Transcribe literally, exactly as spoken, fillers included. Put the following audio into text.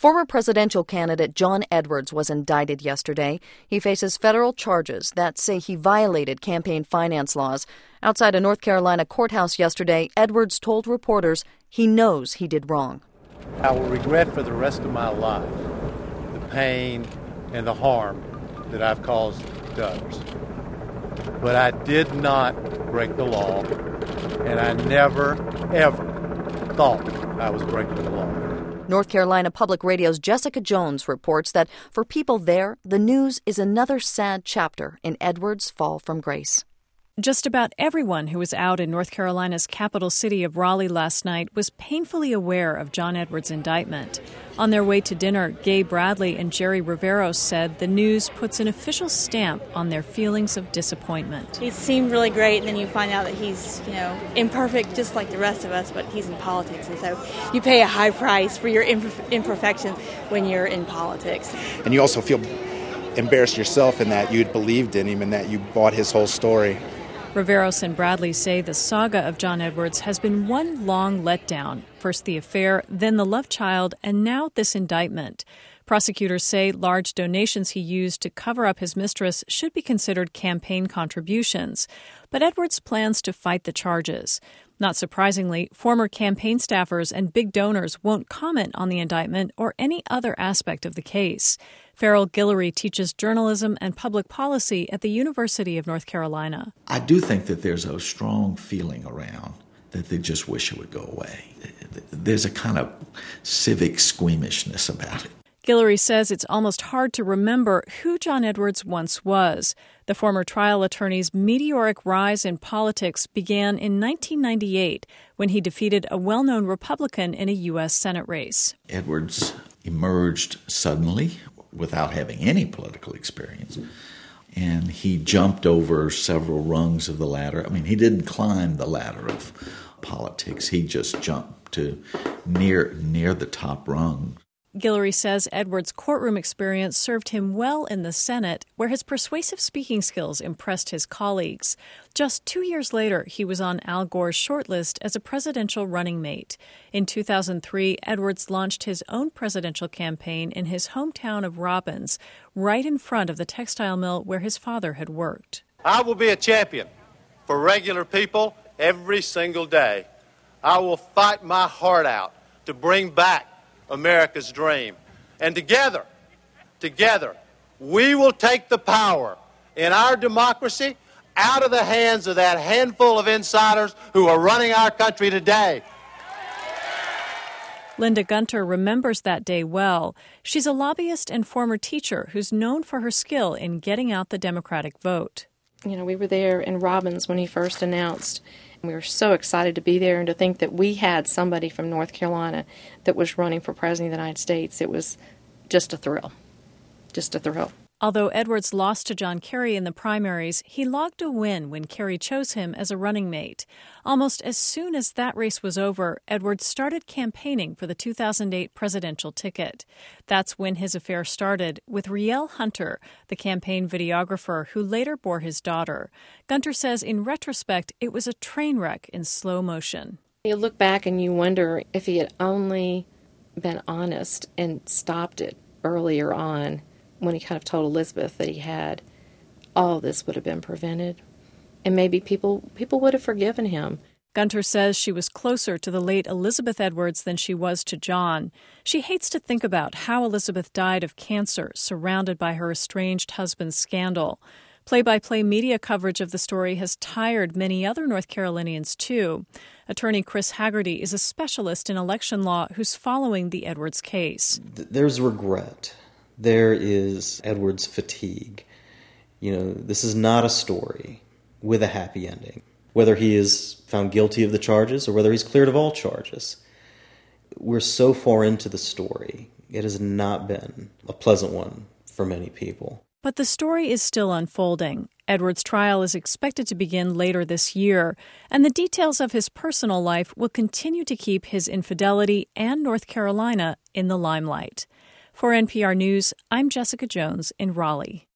Former presidential candidate John Edwards was indicted yesterday. He faces federal charges that say he violated campaign finance laws. Outside a North Carolina courthouse yesterday, Edwards told reporters he knows he did wrong. I will regret for the rest of my life the pain and the harm that I've caused to others. But I did not break the law, and I never, ever thought I was breaking the law. North Carolina Public Radio's Jessica Jones reports that for people there, the news is another sad chapter in Edwards' fall from grace. Just about everyone who was out in North Carolina's capital city of Raleigh last night was painfully aware of John Edwards' indictment. On their way to dinner, Gay Bradley and Jerry Riveros said the news puts an official stamp on their feelings of disappointment. He seemed really great, and then you find out that he's, you know, imperfect just like the rest of us, but he's in politics, and so you pay a high price for your imperf- imperfections when you're in politics. And you also feel embarrassed yourself in that you'd believed in him and that you bought his whole story. Riveros and Bradley say the saga of John Edwards has been one long letdown. First the affair, then the love child, and now this indictment. Prosecutors say large donations he used to cover up his mistress should be considered campaign contributions. But Edwards plans to fight the charges. Not surprisingly, former campaign staffers and big donors won't comment on the indictment or any other aspect of the case. Farrell Guillory teaches journalism and public policy at the University of North Carolina. I do think that there's a strong feeling around that they just wish it would go away. There's a kind of civic squeamishness about it. Guillory says it's almost hard to remember who John Edwards once was. The former trial attorney's meteoric rise in politics began in nineteen ninety-eight when he defeated a well-known Republican in a U S Senate race. Edwards emerged suddenly without having any political experience, and he jumped over several rungs of the ladder. I mean, he didn't climb the ladder of politics. He just jumped to near near the top rung. Guillory says Edwards' courtroom experience served him well in the Senate, where his persuasive speaking skills impressed his colleagues. Just two years later, he was on Al Gore's shortlist as a presidential running mate. In two thousand three, Edwards launched his own presidential campaign in his hometown of Robbins, right in front of the textile mill where his father had worked. I will be a champion for regular people every single day. I will fight my heart out to bring back America's dream. And together, together, we will take the power in our democracy out of the hands of that handful of insiders who are running our country today. Linda Gunter remembers that day well. She's a lobbyist and former teacher who's known for her skill in getting out the Democratic vote. You know, we were there in Robbins when he first announced. We were so excited to be there and to think that we had somebody from North Carolina that was running for president of the United States. It was just a thrill, just a thrill. Although Edwards lost to John Kerry in the primaries, he logged a win when Kerry chose him as a running mate. Almost as soon as that race was over, Edwards started campaigning for the two thousand eight presidential ticket. That's when his affair started with Rielle Hunter, the campaign videographer who later bore his daughter. Gunter says in retrospect, it was a train wreck in slow motion. You look back and you wonder if he had only been honest and stopped it earlier on, when he kind of told Elizabeth that he had, all this would have been prevented. And maybe people people would have forgiven him. Gunter says she was closer to the late Elizabeth Edwards than she was to John. She hates to think about how Elizabeth died of cancer, surrounded by her estranged husband's scandal. Play-by-play media coverage of the story has tired many other North Carolinians, too. Attorney Chris Haggerty is a specialist in election law who's following the Edwards case. There's regret. There is Edwards' fatigue. You know, this is not a story with a happy ending. Whether he is found guilty of the charges or whether he's cleared of all charges, we're so far into the story. It has not been a pleasant one for many people. But the story is still unfolding. Edwards' trial is expected to begin later this year, and the details of his personal life will continue to keep his infidelity and North Carolina in the limelight. For N P R News, I'm Jessica Jones in Raleigh.